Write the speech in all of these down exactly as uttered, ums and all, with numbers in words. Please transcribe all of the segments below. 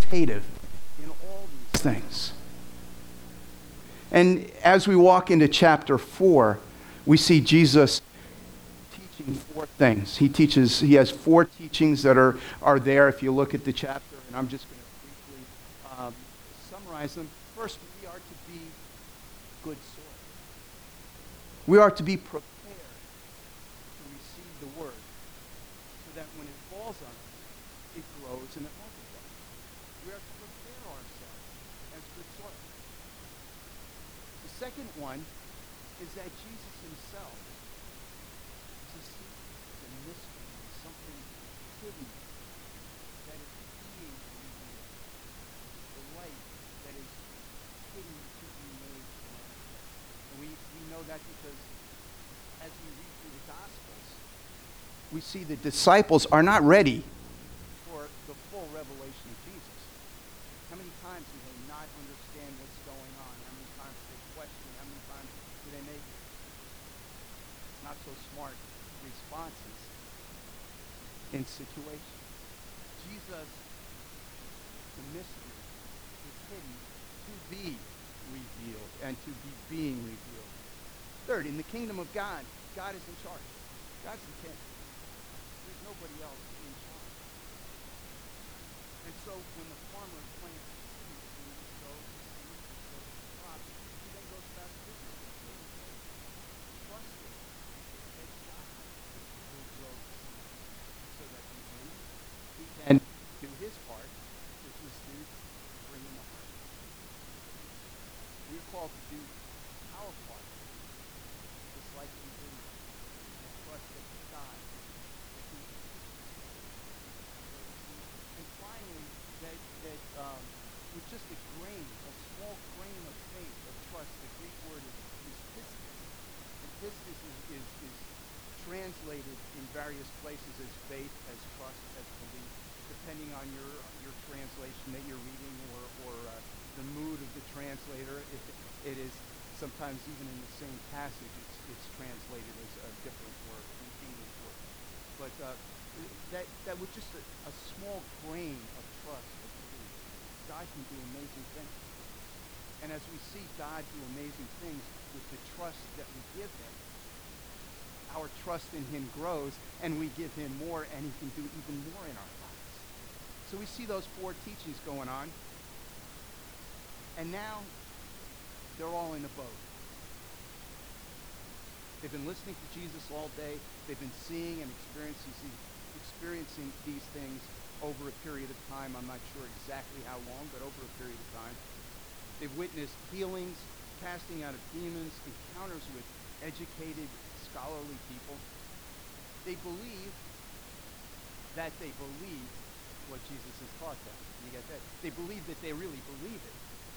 authoritative in all these things. And as we walk into chapter four, we see Jesus teaching four things. He teaches, he has four teachings that are, are there if you look at the chapter, and I'm just going to briefly um, summarize them. First, we are to be good soil. We are to be prepared to receive the word so that when it falls on us, it grows and it multiplies. We are to prepare ourselves as good soil. The second one is that Jesus himself is a secret, is a mystery, is something hidden that is being revealed. The light that is hidden to be made manifest. And we, we know that because as we read through the Gospels, we see the disciples are not ready for the full revelation of Jesus. How many times do they not understand what's going on? How many times do they question? How many times do they make not so smart responses in situations? Jesus, the mystery, is hidden to be revealed and to be being revealed. Third, in the kingdom of God, God is in charge. God's the king. There's nobody else in charge. And so when the farmer plants his seed, sows his seed, sows his crop, he then goes about his business as David says, trusting that God will grow the seed so that in the end he can do his part, which is to bring in the harvest. We are called to do our part, just like we do, and trust that God will do his part. And finally, that, that um, with just a grain, a small grain of faith, of trust, the Greek word is, is pistis. And pistis is, is, is translated in various places as faith, as trust, as belief, depending on your your translation that you're reading or, or uh, the mood of the translator. It, it is sometimes even in the same passage, it's, it's translated as a different word, an English word. But uh, that, that with just a, a small grain of trust, of belief, God can do amazing things. And as we see God do amazing things with the trust that we give him, our trust in him grows, and we give him more, and he can do even more in our lives. So we see those four teachings going on. And now, they're all in a boat. They've been listening to Jesus all day. They've been seeing and experiencing, experiencing these things over a period of time. I'm not sure exactly how long, but over a period of time. They've witnessed healings, casting out of demons, encounters with educated, scholarly people. They believe that they believe what Jesus has taught them. You get that? They believe that they really believe it.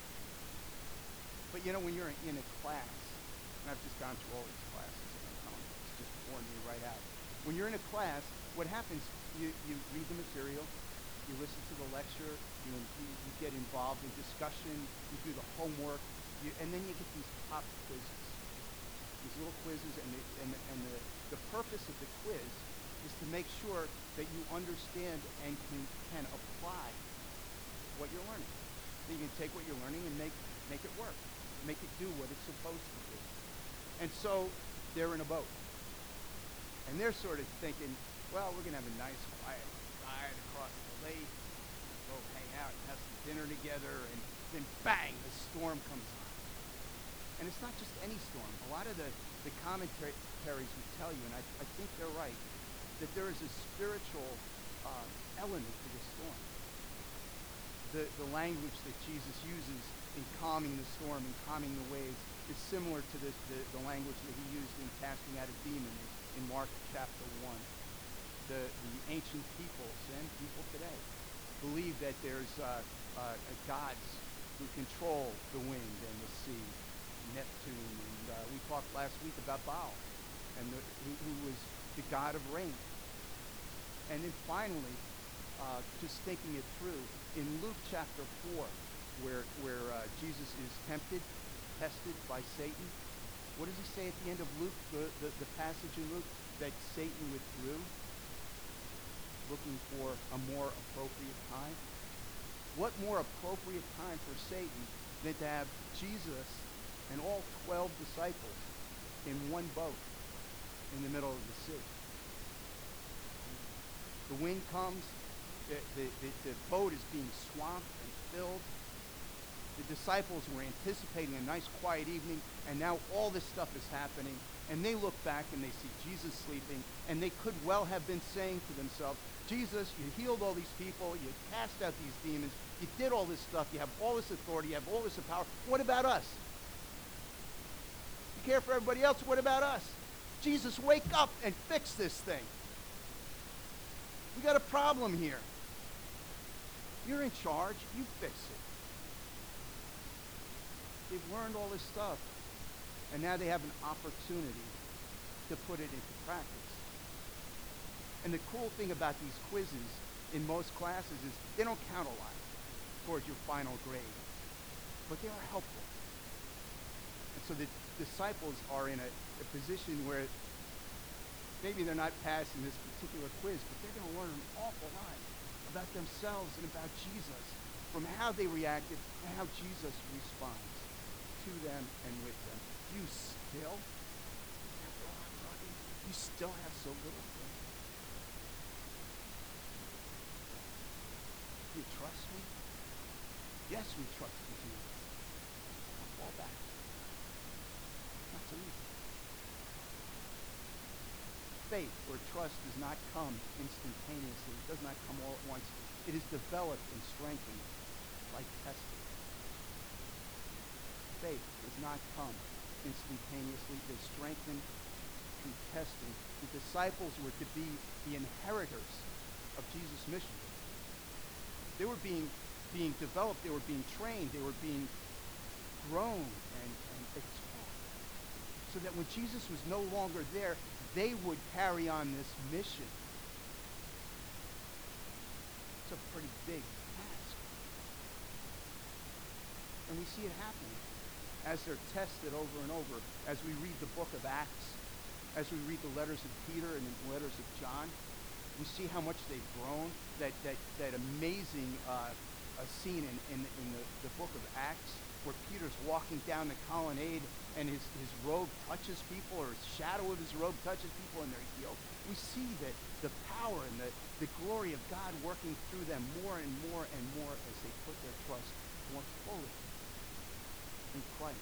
But you know, when you're in a class, and I've just gone through all these classes, and I don't know, it's just pouring me right out. When you're in a class, what happens, you, you read the material, you listen to the lecture, you, you, you get involved in discussion, you do the homework, you, and then you get these pop quizzes. These little quizzes, and, the, and, the, and the, the purpose of the quiz is to make sure that you understand and can, can apply what you're learning. That you can take what you're learning and make, make it work, make it do what it's supposed to do. And so they're in a boat. And they're sort of thinking, well, we're going to have a nice, quiet ride across the lake, go hang out and have some dinner together, and then bang, the storm comes on. And it's not just any storm. A lot of the, the commentaries would tell you, and I, I think they're right, that there is a spiritual uh, element to the storm. The, the language that Jesus uses in calming the storm and calming the waves is similar to the, the, the language that he used in casting out a demon in Mark chapter one. The, the ancient peoples and people today believe that there's uh, uh, gods who control the wind and the sea, Neptune, and uh, we talked last week about Baal, and the, who, who was the god of rain. And then finally, uh, just thinking it through, in Luke chapter four, where, where uh, Jesus is tempted, tested by Satan, what does he say at the end of Luke, the, the, the passage in Luke, that Satan withdrew, looking for a more appropriate time? What more appropriate time for Satan than to have Jesus and all twelve disciples in one boat in the middle of the sea? The wind comes, the, the, the, the boat is being swamped and filled. The disciples were anticipating a nice quiet evening, and now all this stuff is happening. And they look back and they see Jesus sleeping, and they could well have been saying to themselves, Jesus, you healed all these people, you cast out these demons, you did all this stuff, you have all this authority, you have all this power. What about us? You care for everybody else, what about us? Jesus, wake up and fix this thing. We got a problem here. You're in charge, you fix it. They've learned all this stuff, and now they have an opportunity to put it into practice. And the cool thing about these quizzes in most classes is they don't count a lot towards your final grade, but they are helpful. And so the disciples are in a, a position where maybe they're not passing this particular quiz, but they're going to learn an awful lot about themselves and about Jesus from how they reacted and how Jesus responds to them and with them. You still, after all I'm talking, you still have so little faith. Do you trust me? Yes, we trust you, Jesus. Now fall back. Not so easy. Faith or trust does not come instantaneously. It does not come all at once. It is developed and strengthened like testing. Faith does not come instantaneously. It is strengthened through testing. The disciples were to be the inheritors of Jesus' mission. They were being, being developed. They were being trained. They were being grown and, and taught so that when Jesus was no longer there, they would carry on this mission. It's a pretty big task. And we see it happening as they're tested over and over. As we read the book of Acts, as we read the letters of Peter and the letters of John, we see how much they've grown. That that, that amazing uh, a scene in, in, in the, the book of Acts where Peter's walking down the colonnade and his, his robe touches people, or his shadow of his robe touches people, and they're healed. We see that the power and the, the glory of God working through them more and more and more as they put their trust more fully in Christ.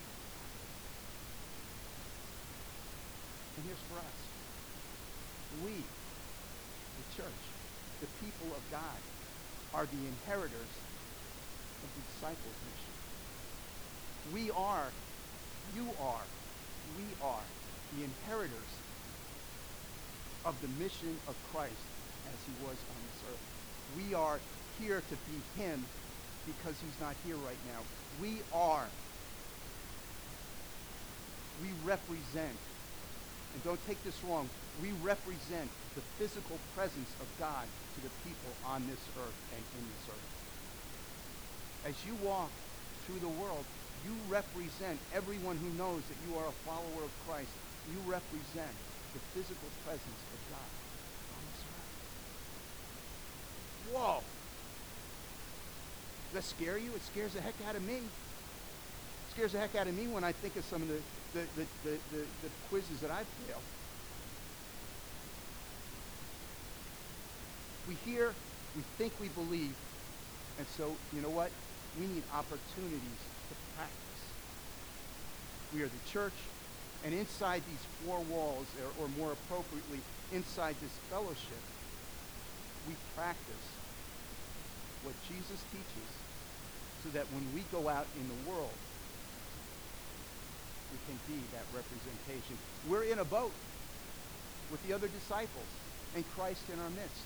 And here's for us. We, the church, the people of God, are the inheritors of the disciples' mission. We are, you are, we are the inheritors of the mission of Christ as he was on this earth. We are here to be him because he's not here right now. We are. We represent, and don't take this wrong, we represent the physical presence of God to the people on this earth and in this earth. As you walk through the world, you represent everyone who knows that you are a follower of Christ. You represent the physical presence of God on this earth. Whoa! Does that scare you? It scares the heck out of me. It scares the heck out of me when I think of some of the, the, the, the, the, the quizzes that I've failed. We hear, we think we believe, and so, you know what? We need opportunities to practice. We are the church, and inside these four walls, or, or more appropriately, inside this fellowship, we practice what Jesus teaches so that when we go out in the world, we can be that representation. We're in a boat with the other disciples and Christ in our midst.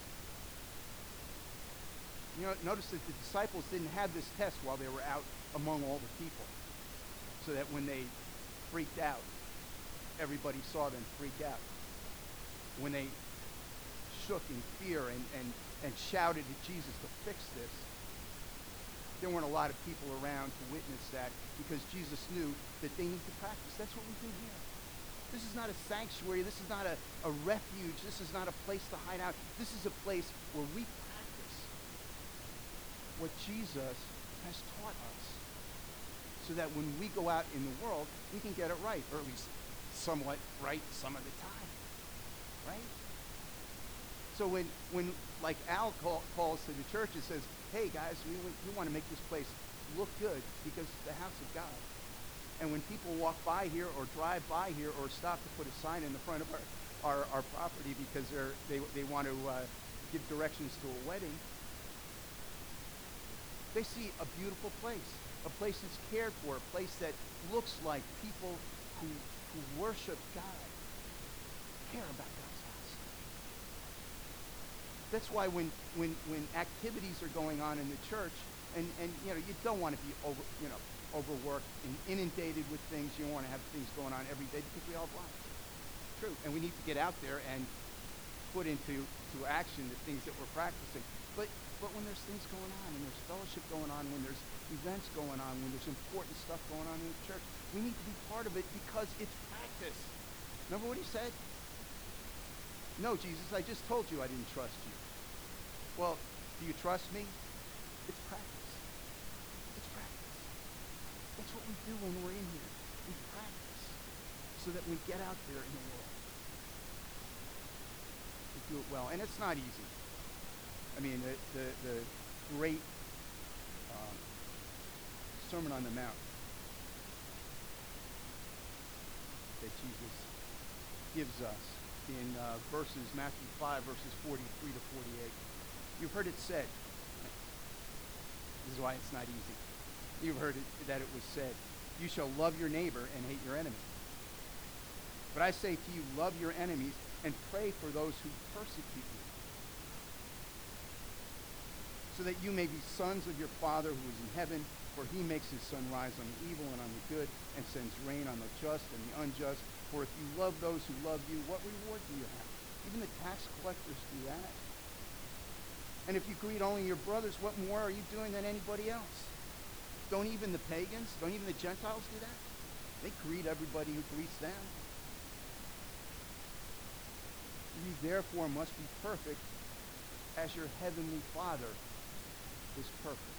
You know, notice that the disciples didn't have this test while they were out among all the people, so that when they freaked out, everybody saw them freak out. When they shook in fear and, and, and shouted at Jesus to fix this, there weren't a lot of people around to witness that, because Jesus knew that they need to practice. That's what we do here. This is not a sanctuary. This is not a, a refuge. This is not a place to hide out. This is a place where we practice. what Jesus has taught us, so that when we go out in the world, we can get it right, or at least somewhat right some of the time, right? So when, when like Al call, calls to the church and says, hey guys, we, we want to make this place look good because it's the house of God. And when people walk by here or drive by here or stop to put a sign in the front of our, our, our property because they're, they, they want to uh, give directions to a wedding, they see a beautiful place, a place that's cared for, a place that looks like people who, who worship God care about God's house. That's why when, when, when activities are going on in the church, and, and you know, you don't want to be over, you know, overworked and inundated with things. You don't want to have things going on every day because we all have lives. True. And we need to get out there and put into to action the things that we're practicing. But but when there's things going on, and there's fellowship going on, when there's events going on, when there's important stuff going on in the church, we need to be part of it because it's practice. Remember what he said? No, Jesus, I just told you I didn't trust you. Well, do you trust me? It's practice. It's practice. That's what we do when we're in here. We practice so that we get out there in the world. We do it well. And it's not easy. I mean, the, the, the great um, Sermon on the Mount that Jesus gives us in uh, verses, Matthew five, verses forty-three to forty-eight. You've heard it said. This is why it's not easy. You've heard it, that it was said, you shall love your neighbor and hate your enemy. But I say to you, love your enemies and pray for those who persecute you, so that you may be sons of your Father who is in heaven, for he makes his sun rise on the evil and on the good, and sends rain on the just and the unjust. For if you love those who love you, what reward do you have? Even the tax collectors do that. And if you greet only your brothers, what more are you doing than anybody else? Don't even the pagans, don't even the Gentiles do that? They greet everybody who greets them. You therefore must be perfect as your heavenly Father is perfect.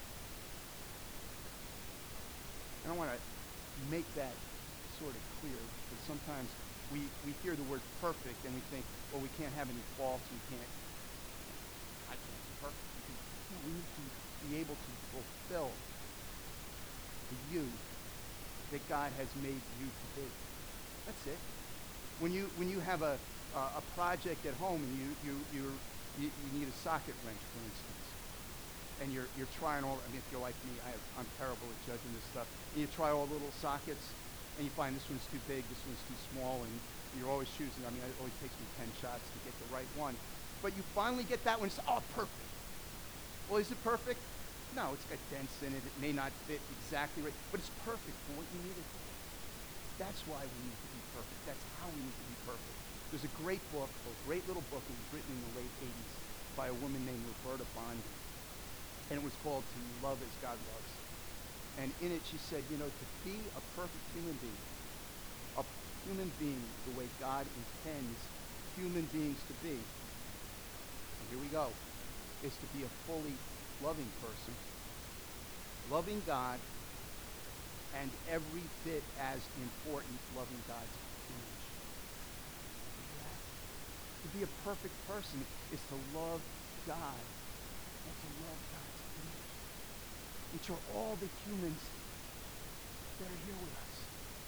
And I want to make that sort of clear, because sometimes we, we hear the word perfect and we think, well, we can't have any faults, we can't, I can't be perfect. No, we need to be able to fulfill the you that God has made you to be. That's it. When you when you have a uh, a project at home and you you you're, you you need a socket wrench, for instance, and you're you're trying all. I mean, if you're like me, I have, I'm terrible at judging this stuff. And you try all the little sockets, and you find this one's too big, this one's too small, and you're always choosing. I mean, it always takes me ten shots to get the right one. But you finally get that one. It's oh, perfect. Well, is it perfect? No, it's got dents in it. It may not fit exactly right, but it's perfect for what you need it for. That's why we need to be perfect. That's how we need to be perfect. There's a great book, a great little book. It was written in the late eighties by a woman named Roberta Bondi, and it was called To Love as God Loves. And in it she said, you know, to be a perfect human being, a human being the way God intends human beings to be, and here we go, is to be a fully loving person, loving God, and every bit as important, loving God's image. To be a perfect person is to love God and to love God's image, which are all the humans that are here with us.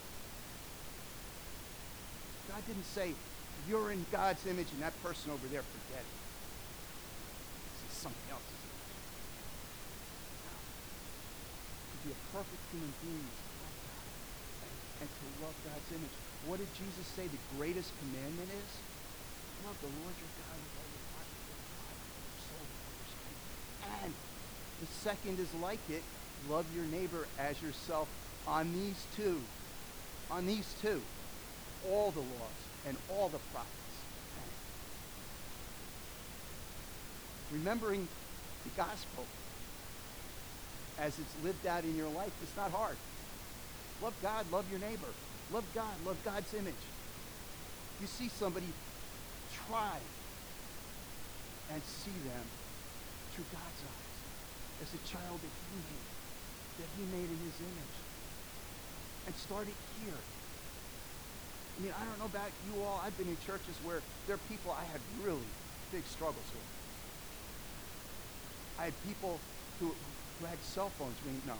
God didn't say, you're in God's image and that person over there, forget it. This is something else. To be a perfect human being is to love God and to love God's image. What did Jesus say the greatest commandment is? Love the Lord your God with all your heart, with all your mind, with all your soul, with all your strength. And the second is like it, love your neighbor as yourself. On these two, on these two, all the laws and all the prophets hang. Remembering the gospel as it's lived out in your life, it's not hard. Love God, love your neighbor. Love God, love God's image. You see somebody, try and see them through God's eyes. as a child that he made, that he made in his image. And start it here. I mean, I don't know about you all. I've been in churches where there are people I had really big struggles with. I had people who, who had cell phones ringing. No.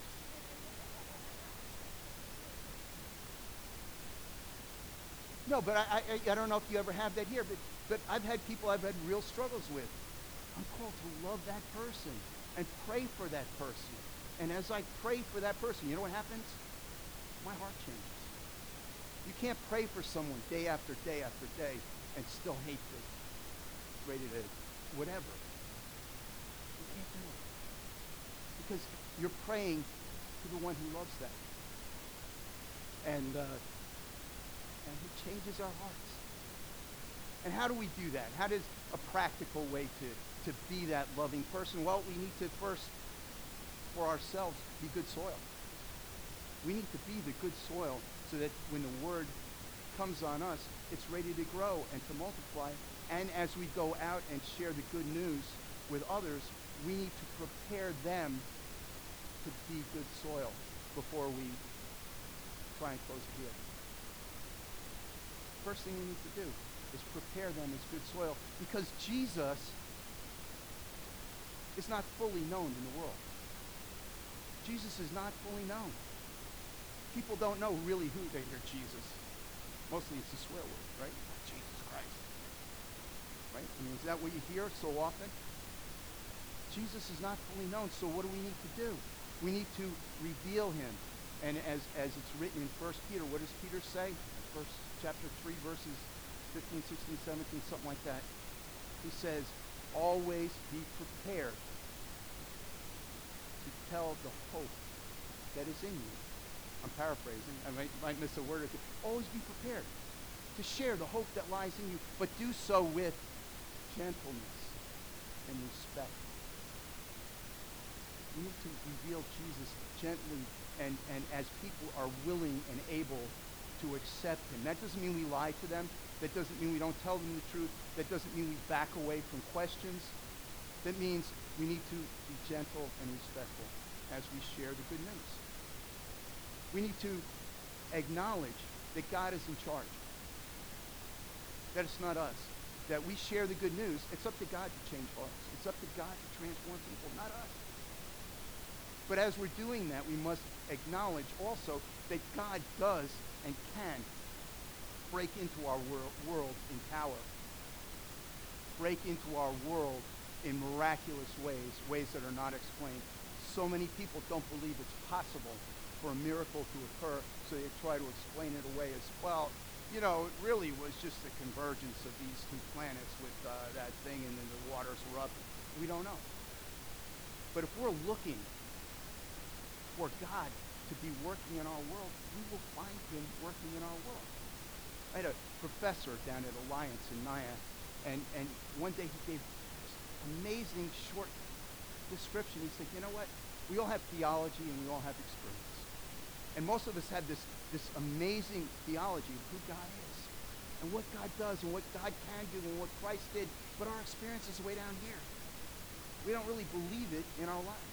No, but I, I, I don't know if you ever have that here, but, but I've had people I've had real struggles with. I'm called to love that person and pray for that person. And as I pray for that person, you know what happens? My heart changes. You can't pray for someone day after day after day and still hate them, ready to whatever. You can't do it. Because you're praying to the one who loves them. And, uh, and he changes our hearts. And how do we do that? How does a practical way to, to be that loving person? Well, we need to first, for ourselves, be good soil. We need to be the good soil so that when the word comes on us, it's ready to grow and to multiply. And as we go out and share the good news with others, we need to prepare them to be good soil before we try and close the deal. First thing we need to do is prepare them as good soil, because Jesus is not fully known in the world. Jesus is not fully known. People don't know really who they hear Jesus. Mostly it's a swear word, right? Jesus Christ. Right? I mean, is that what you hear so often? Jesus is not fully known, so what do we need to do? We need to reveal him. And as, as it's written in First Peter, what does Peter say? First chapter three, verses fifteen, sixteen, seventeen, something like that. He says, always be prepared to tell the hope that is in you. I'm paraphrasing. I might, might miss a word or two. Always be prepared to share the hope that lies in you, but do so with gentleness and respect. We need to reveal Jesus gently and, and as people are willing and able to accept him. That doesn't mean we lie to them. That doesn't mean we don't tell them the truth. That doesn't mean we back away from questions. That means we need to be gentle and respectful as we share the good news. We need to acknowledge that God is in charge. That it's not us. That we share the good news. It's up to God to change hearts. It's up to God to transform people, not us. But as we're doing that, we must acknowledge also that God does and can break into our wor- world in power. Break into our world in miraculous ways, ways that are not explained. So many people don't believe it's possible for a miracle to occur, so they try to explain it away as, well, you know, it really was just the convergence of these two planets with uh, that thing, and then the waters were up. We don't know. But if we're looking for God to be working in our world, we will find him working in our world. I had a professor down at Alliance in Nyack, and, and one day he gave this amazing short description. He said, you know what? We all have theology and we all have experience. And most of us have this, this amazing theology of who God is and what God does and what God can do and what Christ did, but our experience is way down here. We don't really believe it in our lives.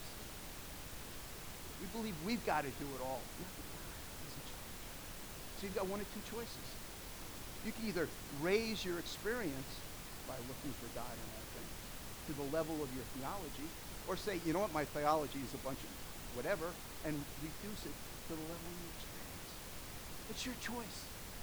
We believe we've got to do it all. Not that God is in charge. So you've got one of two choices. You can either raise your experience by looking for God in all things to the level of your theology, or say, you know what, my theology is a bunch of whatever, and reduce it to the level of your experience. It's your choice.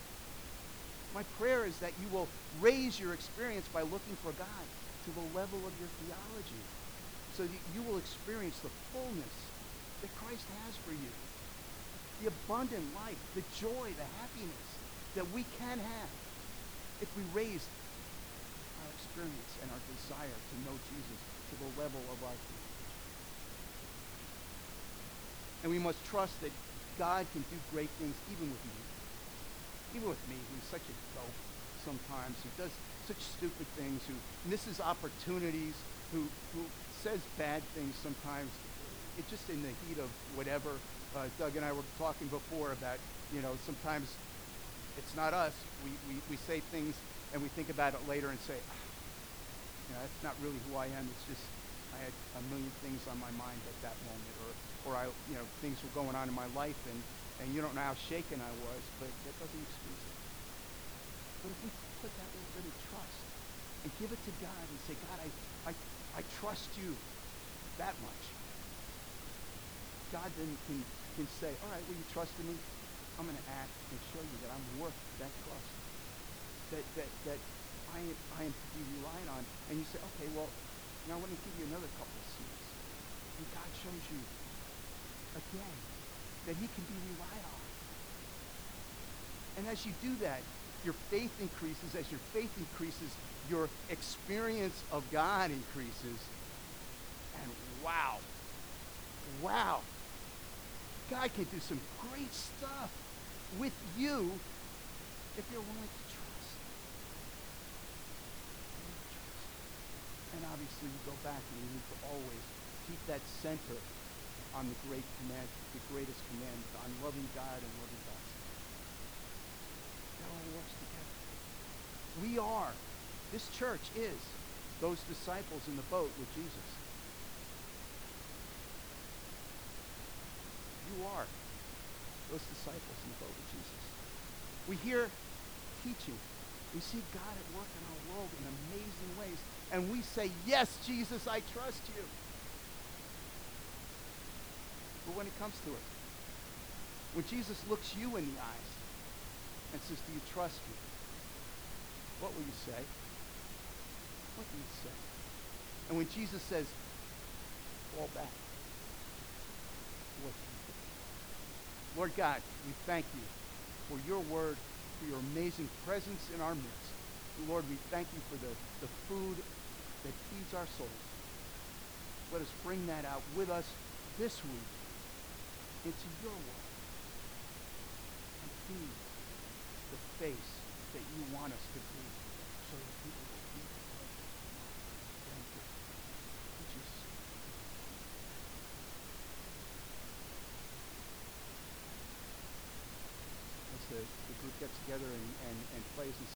My prayer is that you will raise your experience by looking for God to the level of your theology, so that you will experience the fullness that Christ has for you. The abundant life, the joy, the happiness that we can have if we raise our experience and our desire to know Jesus to the level of our theology. And we must trust that God can do great things even with you. Even with me, who's such a dope sometimes, who does such stupid things, who misses opportunities, who, who says bad things sometimes. It just in the heat of whatever. Uh, Doug and I were talking before about, you know, sometimes it's not us. We, we, we say things and we think about it later and say, ah, you know, that's not really who I am. It's just I had a million things on my mind at that moment, or, or I, you know, things were going on in my life, and, and you don't know how shaken I was, but that doesn't excuse it. But if we put that little bit of trust and give it to God and say, God, I, I, I trust you that much. God then can, can say, all right, well, you trusted me. I'm going to act and show you that I'm worth that trust. That, that, that I, I am to be relied on. And you say, okay, well, now let me give you another couple of C's. And God shows you again that he can be relied on. And as you do that, your faith increases. As your faith increases, your experience of God increases. And wow, wow, God can do some great stuff with you if you're willing to trust. And obviously you go back and you need to always keep that center on the great command, the greatest command, on loving God and loving God. It all works together. We are, this church is those disciples in the boat with Jesus. You are those disciples in the boat with Jesus. We hear teaching. We see God at work in our world in amazing ways. And we say, yes, Jesus, I trust you. But when it comes to it, when Jesus looks you in the eyes and says, do you trust me? What will you say? What will you say? And when Jesus says, fall back, what do you do? Lord God, we thank you for your word, for your amazing presence in our midst. Lord, we thank you for the, the food that feeds our souls. Let us bring that out with us this week into your word and be the face that you want us to be so that people will be the pleasure. Thank you. In Jesus' name. As the, the group gets together and, and, and plays and